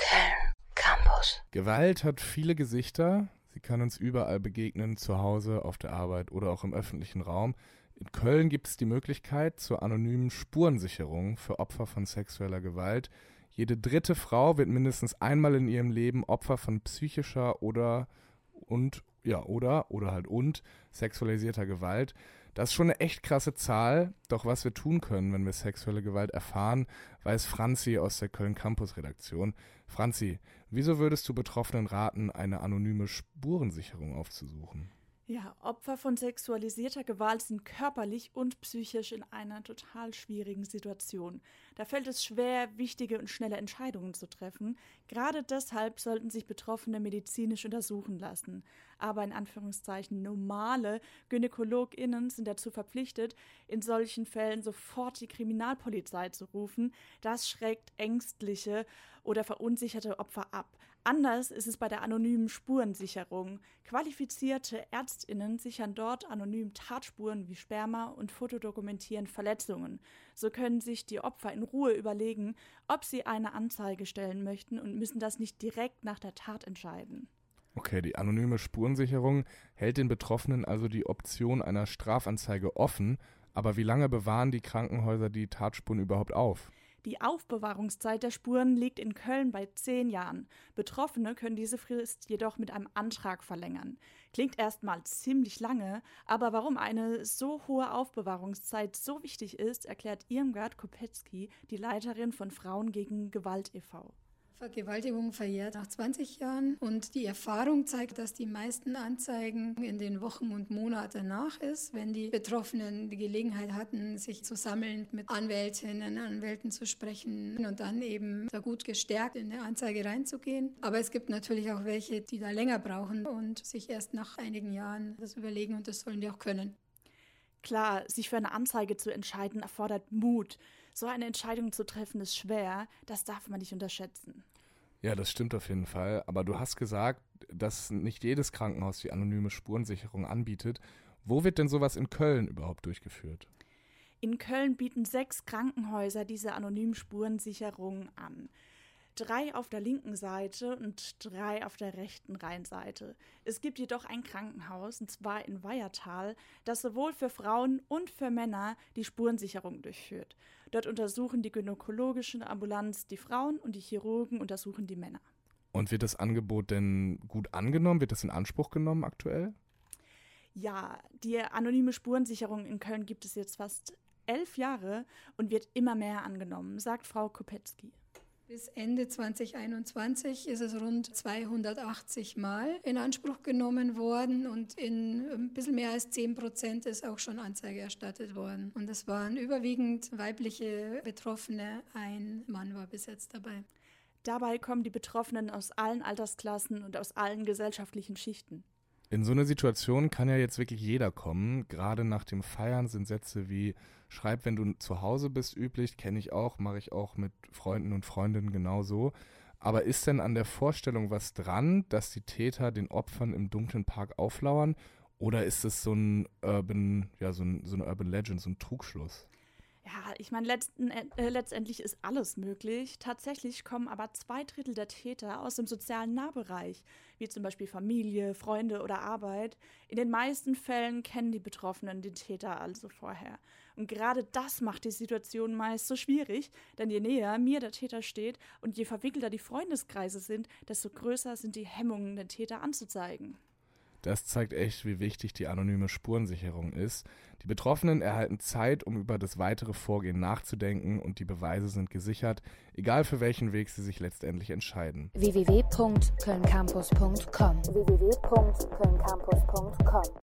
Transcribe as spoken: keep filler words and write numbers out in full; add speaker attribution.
Speaker 1: Köln Campus.
Speaker 2: Gewalt hat viele Gesichter. Sie kann uns überall begegnen, zu Hause, auf der Arbeit oder auch im öffentlichen Raum. In Köln gibt es die Möglichkeit zur anonymen Spurensicherung für Opfer von sexueller Gewalt. Jede dritte Frau wird mindestens einmal in ihrem Leben Opfer von psychischer oder und ja oder oder halt und sexualisierter Gewalt. Das ist schon eine echt krasse Zahl. Doch was wir tun können, wenn wir sexuelle Gewalt erfahren, weiß Franzi aus der Köln Campus Redaktion. Franzi, wieso würdest du Betroffenen raten, eine anonyme Spurensicherung aufzusuchen?
Speaker 3: Ja, Opfer von sexualisierter Gewalt sind körperlich und psychisch in einer total schwierigen Situation. Da fällt es schwer, wichtige und schnelle Entscheidungen zu treffen. Gerade deshalb sollten sich Betroffene medizinisch untersuchen lassen. Aber in Anführungszeichen normale GynäkologInnen sind dazu verpflichtet, in solchen Fällen sofort die Kriminalpolizei zu rufen. Das schreckt ängstliche oder verunsicherte Opfer ab. Anders ist es bei der anonymen Spurensicherung. Qualifizierte ÄrztInnen sichern dort anonym Tatspuren wie Sperma und fotodokumentieren Verletzungen. So können sich die Opfer in Ruhe überlegen, ob sie eine Anzeige stellen möchten und müssen das nicht direkt nach der Tat entscheiden.
Speaker 2: Okay, die anonyme Spurensicherung hält den Betroffenen also die Option einer Strafanzeige offen. Aber wie lange bewahren die Krankenhäuser die Tatspuren überhaupt auf?
Speaker 3: Die Aufbewahrungszeit der Spuren liegt in Köln bei zehn Jahren. Betroffene können diese Frist jedoch mit einem Antrag verlängern. Klingt erstmal ziemlich lange, aber warum eine so hohe Aufbewahrungszeit so wichtig ist, erklärt Irmgard Kopetzky, die Leiterin von Frauen gegen Gewalt e V
Speaker 4: Vergewaltigung verjährt nach zwanzig Jahren und die Erfahrung zeigt, dass die meisten Anzeigen in den Wochen und Monaten danach ist, wenn die Betroffenen die Gelegenheit hatten, sich zu sammeln, mit Anwältinnen, Anwälten zu sprechen und dann eben da gut gestärkt in eine Anzeige reinzugehen. Aber es gibt natürlich auch welche, die da länger brauchen und sich erst nach einigen Jahren das überlegen und das sollen die auch können.
Speaker 3: Klar, sich für eine Anzeige zu entscheiden, erfordert Mut. So eine Entscheidung zu treffen ist schwer, das darf man nicht unterschätzen.
Speaker 2: Ja, das stimmt auf jeden Fall. Aber du hast gesagt, dass nicht jedes Krankenhaus die anonyme Spurensicherung anbietet. Wo wird denn sowas in Köln überhaupt durchgeführt?
Speaker 3: In Köln bieten sechs Krankenhäuser diese anonymen Spurensicherung an. Drei auf der linken Seite und drei auf der rechten Rheinseite. Es gibt jedoch ein Krankenhaus, und zwar in Weiertal, das sowohl für Frauen und für Männer die Spurensicherung durchführt. Dort untersuchen die gynäkologische Ambulanz die Frauen und die Chirurgen untersuchen die Männer.
Speaker 2: Und wird das Angebot denn gut angenommen? Wird das in Anspruch genommen aktuell?
Speaker 3: Ja, die anonyme Spurensicherung in Köln gibt es jetzt fast elf Jahre und wird immer mehr angenommen, sagt Frau Kopetzky.
Speaker 4: Bis Ende zwanzig einundzwanzig ist es rund zweihundertachtzig Mal in Anspruch genommen worden und in ein bisschen mehr als zehn Prozent ist auch schon Anzeige erstattet worden. Und es waren überwiegend weibliche Betroffene, ein Mann war bis jetzt dabei.
Speaker 3: Dabei kommen die Betroffenen aus allen Altersklassen und aus allen gesellschaftlichen Schichten.
Speaker 2: In so eine Situation kann ja jetzt wirklich jeder kommen. Gerade nach dem Feiern sind Sätze wie „Schreib, wenn du zu Hause bist" üblich, kenne ich auch, mache ich auch mit Freunden und Freundinnen genauso. Aber ist denn an der Vorstellung was dran, dass die Täter den Opfern im dunklen Park auflauern? Oder ist es so ein Urban, ja, so ein, so eine Urban Legend, so ein Trugschluss?
Speaker 3: Ja, ich meine, letzten, äh, letztendlich ist alles möglich. Tatsächlich kommen aber zwei Drittel der Täter aus dem sozialen Nahbereich, wie zum Beispiel Familie, Freunde oder Arbeit. In den meisten Fällen kennen die Betroffenen den Täter also vorher. Und gerade das macht die Situation meist so schwierig, denn je näher mir der Täter steht und je verwickelter die Freundeskreise sind, desto größer sind die Hemmungen, den Täter anzuzeigen.
Speaker 2: Das zeigt echt, wie wichtig die anonyme Spurensicherung ist. Die Betroffenen erhalten Zeit, um über das weitere Vorgehen nachzudenken und die Beweise sind gesichert, egal für welchen Weg sie sich letztendlich entscheiden.
Speaker 1: w w w punkt köln campus punkt com w w w punkt köln campus punkt com